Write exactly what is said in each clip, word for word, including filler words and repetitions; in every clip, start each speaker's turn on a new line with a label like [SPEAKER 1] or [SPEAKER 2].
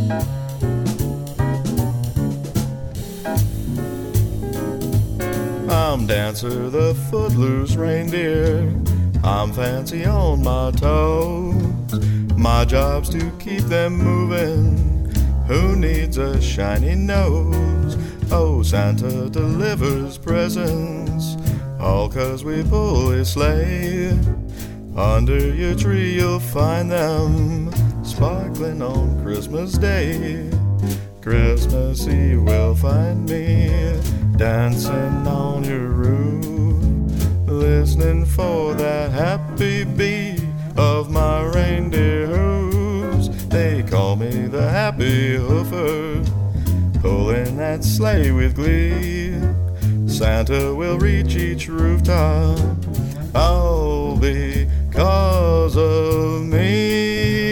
[SPEAKER 1] I'm Dancer the footloose reindeer. I'm fancy on my toes. My job's to keep them moving. Who needs a shiny nose? Oh, Santa delivers presents, all 'cause we pull his sleigh. Under your tree you'll find them, sparkling on Christmas Day. Christmas Eve will find me dancing on your roof, listening for that happy beat of my reindeer hooves. They call me the happy hoofer, pulling that sleigh with glee. Santa will reach each rooftop, all because of me.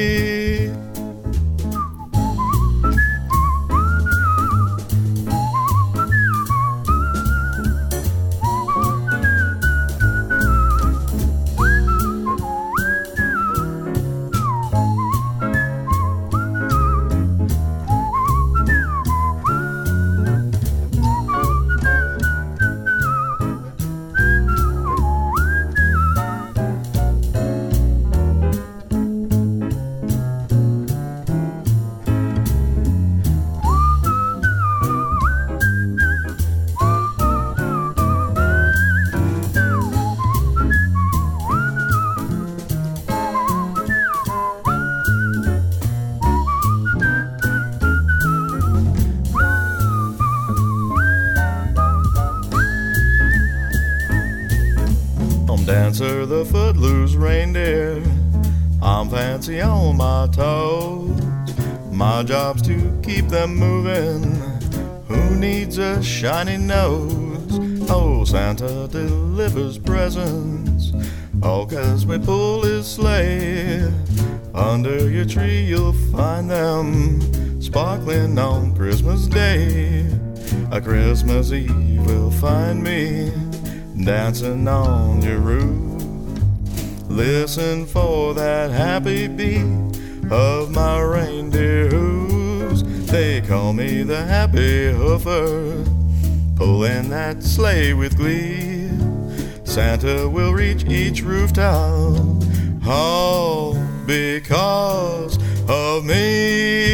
[SPEAKER 1] Dancer the footloose reindeer. I'm fancy on my toes. My job's to keep them moving. Who needs a shiny nose? Oh, Santa delivers presents, all 'cause we pull his sleigh. Under your tree you'll find them, sparkling on Christmas Day. A Christmas Eve will find me dancing on your roof, listen for that happy beat of my reindeer hooves. They call me the happy hoofer, pulling that sleigh with glee. Santa will reach each rooftop, all because of me.